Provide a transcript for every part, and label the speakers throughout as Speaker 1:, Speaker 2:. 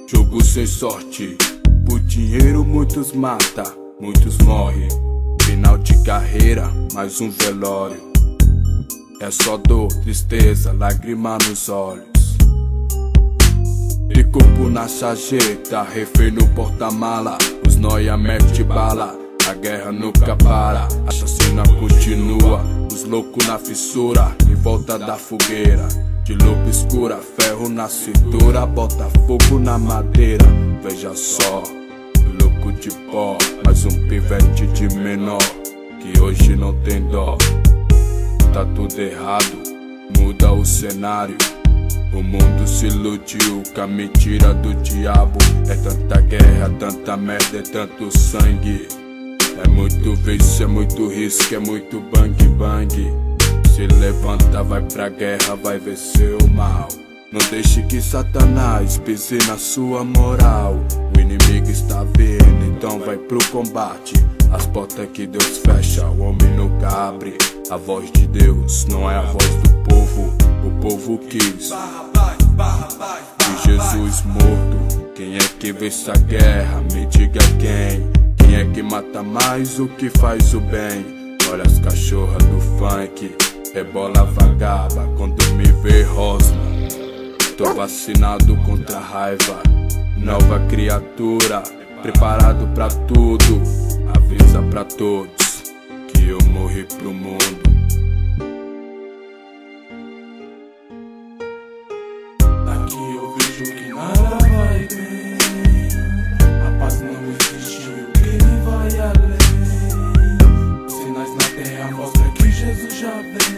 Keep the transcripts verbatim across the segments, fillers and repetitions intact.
Speaker 1: Jogo sem sorte, por dinheiro muitos mata, muitos morrem. Final de carreira, mais um velório. É só dor, tristeza, lágrima nos olhos. De corpo na sarjeta, refém no porta-mala. Os noia mete bala, a guerra nunca para. A chacina continua, os loucos na fissura, em volta da fogueira. De lupa escura, ferro na cintura, bota fogo na madeira. Veja só, louco de pó, mais um pivete de menor, que hoje não tem dó. Tá tudo errado, muda o cenário. O mundo se iludiu com a mentira do diabo. É tanta guerra, tanta merda, é tanto sangue. É muito vício, é muito risco, é muito bang bang. Se levanta, vai pra guerra, vai vencer o mal. Não deixe que Satanás pise na sua moral. O inimigo está vindo, então vai pro combate. As portas que Deus fecha, o homem nunca abre. A voz de Deus não é a voz do povo. O povo quis de Jesus morto. Quem é que vence a guerra? Me diga quem. Quem é que mata mais o que faz o bem? Olha as cachorras do funk, rebola vagaba quando me vê rosna. Tô vacinado contra a raiva, nova criatura, preparado pra tudo. Avisa pra todos que eu morri pro mundo.
Speaker 2: Daqui eu vejo que nada vai bem. A paz não existe, o crime vai além. Sinais na terra mostram que Jesus já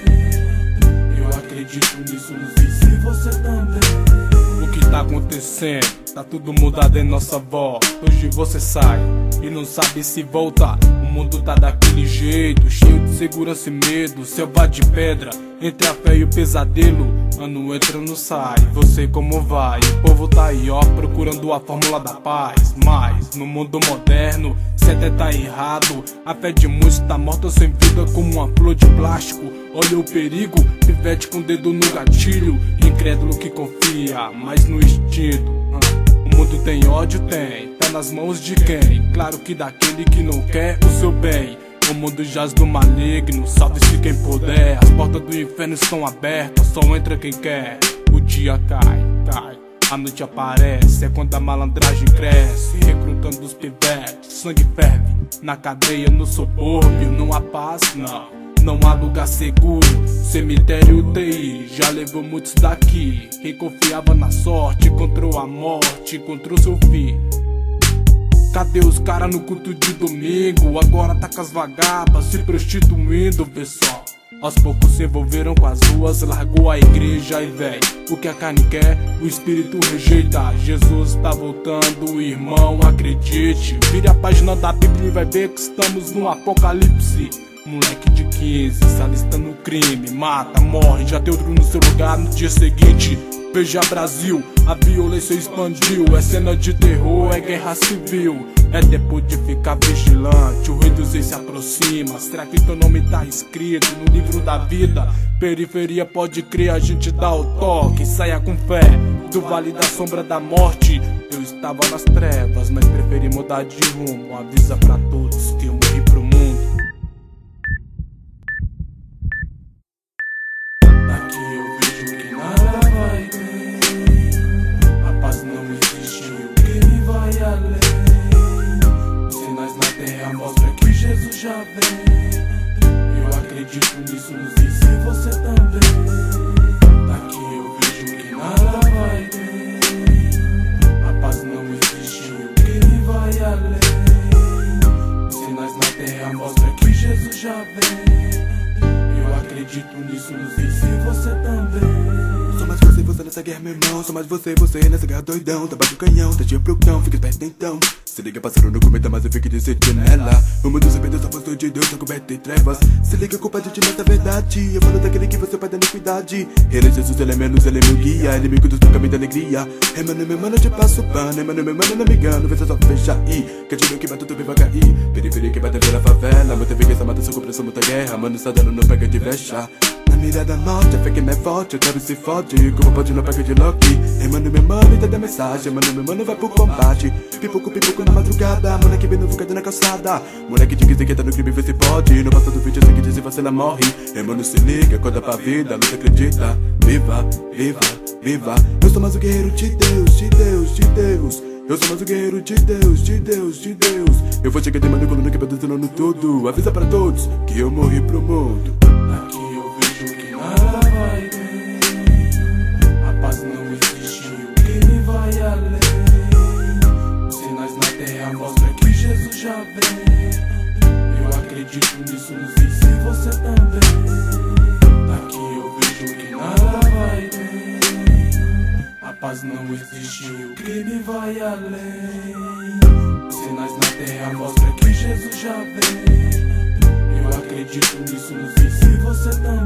Speaker 2: vem. Eu acredito nisso, não sei se você também.
Speaker 3: O que tá acontecendo? Tá tudo mudado em nossa volta. Hoje você sai e não sabe se volta. O mundo tá daquele jeito, cheio de segurança e medo. Selva de pedra, entre a fé e o pesadelo. Ano entra, não sai, você como vai? O povo tá aí ó, procurando a fórmula da paz. Mas, no mundo moderno, certo é tá errado. A fé de muitos tá morta sem vida como uma flor de plástico. Olha o perigo, pivete com o dedo no gatilho. Incrédulo que confia, mas no instinto. O mundo tem ódio? Tem. Tá nas mãos de quem? Claro que daquele que não quer o seu bem. O mundo jaz do maligno, salve-se quem puder. As portas do inferno estão abertas, só entra quem quer. O dia cai, cai, a noite aparece. É quando a malandragem cresce, recrutando os pivetes. Sangue ferve, na cadeia, no subúrbio. Não há paz, não, não há lugar seguro. Cemitério U T I, já levou muitos daqui. Quem confiava na sorte, encontrou a morte, encontrou seu fim. Cadê os cara no culto de domingo? Agora tá com as vagabas se prostituindo, vê só. Aos poucos se envolveram com as ruas, largou a igreja e véi. O que a carne quer, o espírito rejeita. Jesus tá voltando, irmão, acredite. Vire a página da Bíblia e vai ver que estamos no apocalipse. Moleque de quinze, se alista no crime, mata, morre, já tem outro no seu lugar no dia seguinte. Veja Brasil, a violência expandiu. É cena de terror, é guerra civil. É tempo de ficar vigilante, o rei dos reis se aproxima. Será que teu nome tá escrito no livro da vida? Periferia pode crer, a gente dá o toque. Saia com fé, do vale da sombra da morte. Eu estava nas trevas, mas preferi mudar de rumo. Avisa pra todos que eu morri pro mundo.
Speaker 2: Daqui eu vejo que nada vai bem. A paz não existe, o crime vai além. Os sinais na terra mostram que Jesus já vem. Eu acredito nisso, não sei se você também. Daqui eu vejo que nada vai bem. A paz não existe, o crime vai além. Os sinais na terra mostram que Jesus já vem. Eu acredito nisso, não sei se você também.
Speaker 4: Sou mais você, você nessa guerra, meu irmão. Sou mais você, você nessa guerra doidão. Tá baixo o canhão, tá cheio pro cão, fica esperto então. Se liga, pássaro, não cometa, mas eu fico de sentinela. O mundo sem Deus, a força de Deus, tá coberto em trevas. Se liga, culpa de ti nessa verdade. Eu falo daquele que você perde a iniquidade. Ele é Jesus, ele é menos, ele é meu guia. Inimigo dos caminhos da alegria. É mano, meu mano, eu te passo pano. É mano, meu mano, não me engano. Vê só fecha aí. Que tiro que bate, tudo vai cair. Periferia que bate pela favela. Muita vingança, mata sua compreensão, muita guerra. Mano, está dando, não pega de vexa. mirada norte, a fé que é mais forte, eu quero se fode. Como pode não pega de Loki. Emano meu mano, entende a mensagem. Mano meu mano vai pro combate. Pipoco, pipoco na madrugada. Moleque bem novo, cadê na calçada? Moleque de que tá no crime, vê se pode. No passado do vídeo, eu sei que diz se você ela morre. Emano se liga, acorda pra vida, luta acredita. Viva, viva, viva. Eu sou mais o guerreiro de Deus, de Deus, de Deus. Eu sou mais o guerreiro de Deus, de Deus, de Deus. Eu vou chegar de mano coluna que detonando tudo. Avisa pra todos que eu morri pro mundo.
Speaker 2: Aqui eu vejo que nada vai bem. A paz não existe, o crime vai além. Os sinais na terra mostram que Jesus já vem. Eu acredito nisso, não sei se você também. Aqui eu vejo que nada vai bem. A paz não existe, o crime vai além. Os sinais na terra mostram que Jesus já vem. Eu acredito nisso, não sei se você também.